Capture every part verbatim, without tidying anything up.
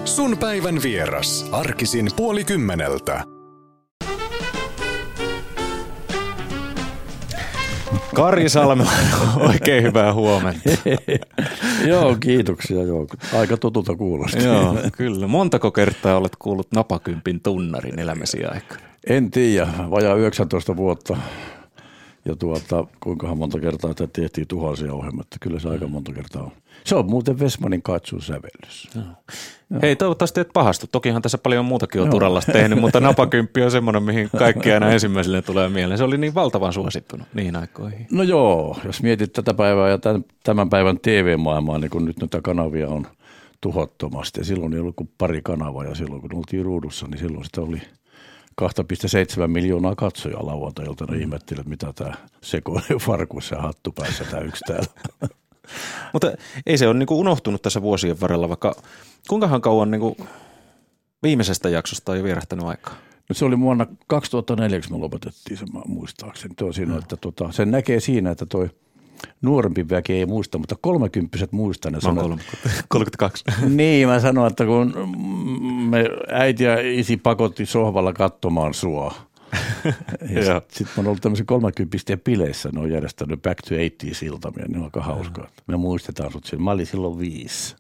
Sun päivän vieras. Arkisin puoli kymmeneltä. Kari Salmela, oikein hyvää huomenta. Joo, kiitoksia. Joo. Aika tutulta kuulosti. Joo, kyllä. Montako kertaa olet kuullut napakympin tunnarin elämäsi aikana? En tiedä, vajaa yhdeksäntoista vuotta. Ja tuota, kuinkahan monta kertaa että tehtiin tuhansia ohjelmia. Kyllä se aika monta kertaa on. Se on muuten Westmanin Kaitsun sävellys. Joo. Hei, toivottavasti et pahastu. Tokihan tässä paljon muutakin on Turallasta tehnyt, mutta napakymppi on semmoinen, mihin kaikki aina ensimmäiselle tulee mieleen. Se oli niin valtavan suosittunut niihin aikoihin. No joo, jos mietit tätä päivää ja tämän päivän T V-maailmaa, niin kun nyt näitä kanavia on tuhottomasti. Ja silloin ei ollut kuin pari kanavaa ja silloin kun oltiin ruudussa, niin silloin sitä oli kaksi pilkku seitsemän miljoonaa katsojaa lauantailta. Ne ihmettelivät, mitä tämä sekoinen farkuissa ja hattu päässä tämä yksi täällä. Mutta ei se ole niin kuin unohtunut tässä vuosien varrella, vaikka kuinkahan kauan niin kuin viimeisestä jaksosta on jo vierähtänyt aikaa? No se oli vuonna kaksituhattaneljä, kun me lopetettiin sen muistaakseni. Tuo siinä, että tota, sen näkee siinä, että toi nuorempi väki ei muista, mutta kolmekymppiset muistaa. Ne mä oon kolmekymmentäkaksi. Niin, mä sanoin, että kun me äiti ja isi pakotti sohvalla katsomaan sua. Ja sitten sit mä oon ollut tämmöisen kolmekymppisten bileissä, ne on järjestänyt Back to eighties-iltamia, niin on aika hauskaa. Me muistetaan sut siinä. Mä olin silloin viisi.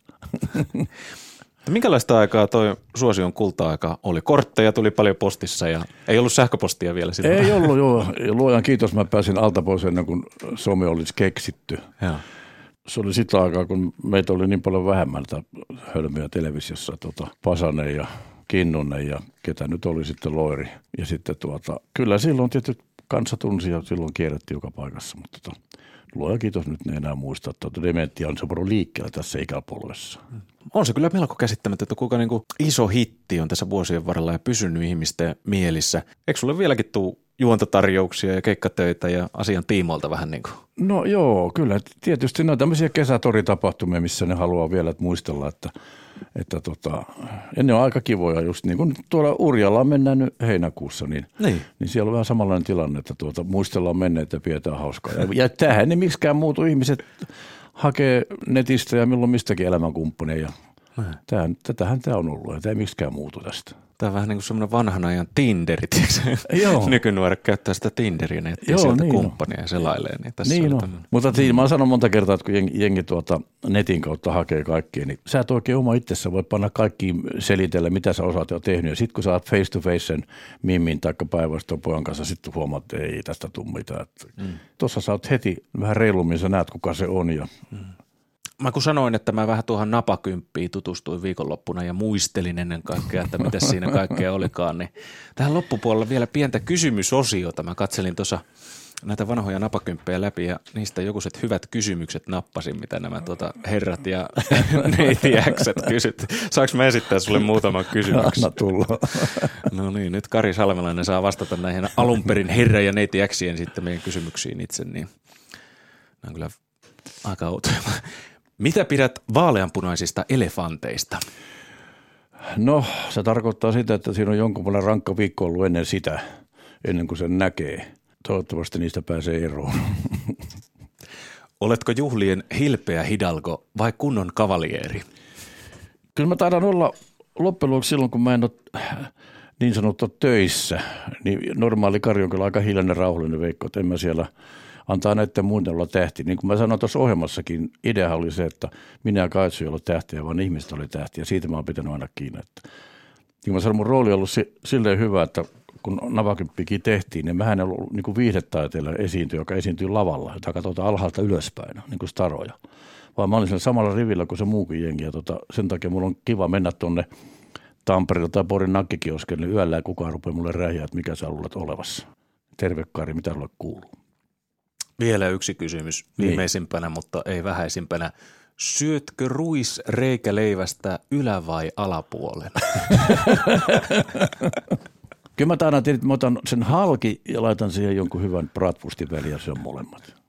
Minkälaista aikaa toi Suosion kulta-aika oli? Kortteja tuli paljon postissa ja ei ollut sähköpostia vielä silloin. Ei ollut, joo. Luojan kiitos, mä pääsin alta pois ennen kuin some olisi keksitty. Joo. Se oli sitä aikaa, kun meitä oli niin paljon vähemmän hölmöjä televisiossa, tota, Pasanen ja Kinnunen ja ketä nyt oli sitten Loiri. Ja sitten tuota, kyllä silloin tietysti kansa tunsi ja silloin kierrettiin joka paikassa, mutta tota, luoja kiitos, nyt ne enää muista, että dementia on se poro liikkeellä tässä ikäpolvessa. On se kyllä melko käsittämättä, että kuinka niin kuin iso hitti on tässä vuosien varrella ja pysynyt ihmisten mielissä. Eikö sulle vieläkin tule juontotarjouksia ja keikkatöitä ja asian tiimoilta vähän niin kuin? No joo, kyllä. Tietysti ne on tämmöisiä kesätoritapahtumia, missä ne haluaa vielä että muistella, että, että tota, ja ne on aika kivoja just niin kuin tuolla Urjallaan mennään nyt heinäkuussa, niin, niin. niin siellä on vähän samanlainen tilanne, että tuota, muistellaan menneitä ja pidetään hauskaa. Ja, ja tämähän ei miksikään muutu, ihmiset hakee netistä ja milloin mistäkin elämänkumppaneja. Tämähän, tätähän tämä on ollut ja tämä ei miksikään muutu tästä. Tämä on vähän niin kuin semmoinen vanhan ajan Tinderi, tiedätkö? Nykynuoret käyttää sitä Tinderiä, ne etsii sieltä niin kumppania ja selailee. Niin, tässä niin on. Mutta siinä mä oon sanonut monta kertaa, että kun jengi, jengi tuota netin kautta hakee kaikkia, niin sä et oikein oma itsessä voi panna kaikki selitellä, mitä sä osaat jo tehnyt. Ja sitten kun sä oot face to face sen mimmin tai päivästön pojan kanssa, sitten huomaat, että ei tästä tule mitään. Mm. Tuossa sä oot heti vähän reilummin, sä näet kuka se on. Ja mm. Mä kun sanoin, että mä vähän tuohon napakymppiin tutustuin viikonloppuna ja muistelin ennen kaikkea, että mitä siinä kaikkea olikaan, niin tähän loppupuolella vielä pientä kysymysosiota. Mä katselin tuossa näitä vanhoja napakymppejä läpi ja niistä jokuset hyvät kysymykset nappasin, mitä nämä tuota herrat ja neiti äksät kysyt. Saanko mä esittää sulle muutaman kysymyksen? Anna tulla. No niin, nyt Kari Salmelainen saa vastata näihin alunperin herra ja neiti äksien sitten meidän kysymyksiin itse, niin nämä on kyllä aika outoja. Mitä pidät vaaleanpunaisista elefanteista? No, se tarkoittaa sitä, että siinä on jonkunlainen rankka viikko ollut ennen sitä, ennen kuin sen näkee. Toivottavasti niistä pääsee eroon. Oletko juhlien hilpeä hidalgo vai kunnon kavaljeeri? Kyllä mä taidan olla loppujen lopuksi silloin, kun mä en ole niin sanottu töissä. Niin normaali Kari on kyllä aika hiljainen, rauhallinen Veikko, että en mä siellä antaa näiden muiden olla tähti. Niin kuin mä sanoin tuossa ohjelmassakin, idea oli se, että minä ja Kaitsu ei ollut tähtiä, vaan ihmiset oli tähtiä. Siitä mä oon pitänyt aina kiinni. Että. Niin mä sanoin, mun rooli on ollut silleen hyvä, että kun Napakymppikin tehtiin, niin mähän ei ollut niin kuin viihdetaiteella esiintyjä, joka esiintyy lavalla, jota katsotaan alhaalta ylöspäin, niin kuin staroja. Vaan mä olin siellä samalla rivillä kuin se muukin jengi. Ja tota, sen takia mulla on kiva mennä tuonne Tampereella tai Porin nakkikioskelle yöllä ja kukaan rupeaa mulle räjää, että mikä sä luulet olevassa. Terve Kari, mitä sulle kuuluu? Vielä yksi kysymys viimeisimpänä, niin. Mutta ei vähäisimpänä. Syötkö ruisreikäleivästä ylä- vai alapuolen? Kyllä mä taidan tiedä, että mä otan sen halki ja laitan siihen jonkun hyvän bratwurstin väliin ja se on molemmat.